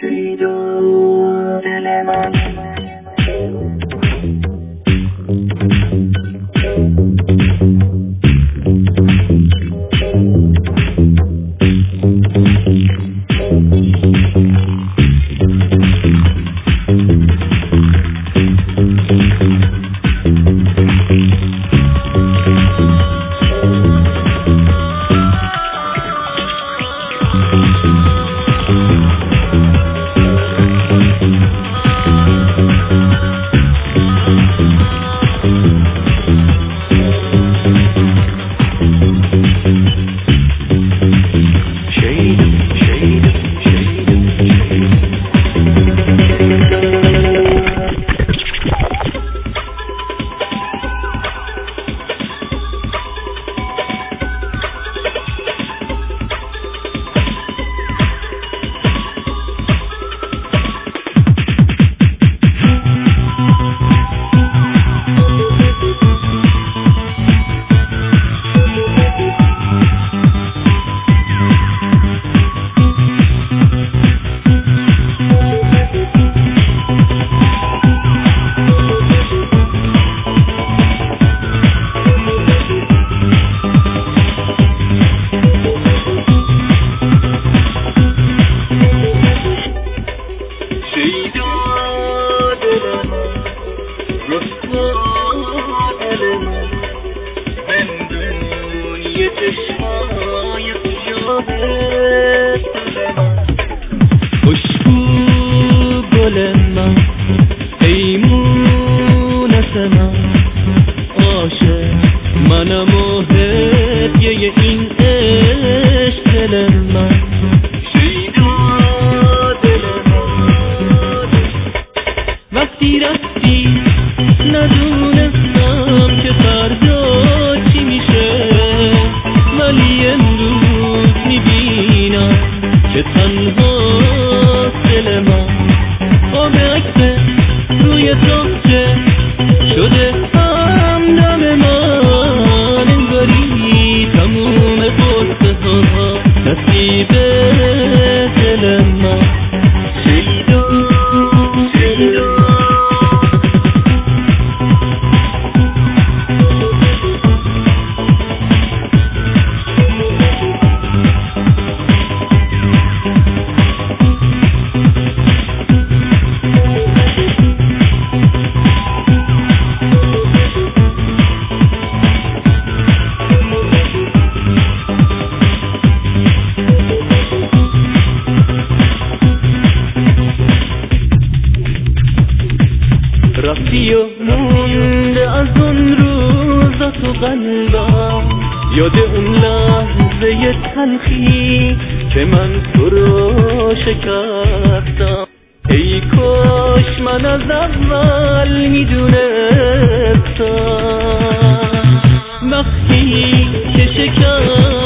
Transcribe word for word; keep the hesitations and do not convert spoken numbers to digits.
شیدا دل من خوشبو گل من ایمونت من عاشق منم و هدیه این عشق دل من شیدا دل من وقتی رفتی ندونستم که فردا چی میشه ولی امروز میبینم که تنها دل من آب عکس روی تاخچه شده همدم من انگاری تموم قصه ها نصیب دل من شیدا شیدا رفتی و مونده از اون روزا تو قلبم یاد اون لحظه تلخی که من تو رو شکستم ای کاش من از اول میدونستم وقتی که شکستم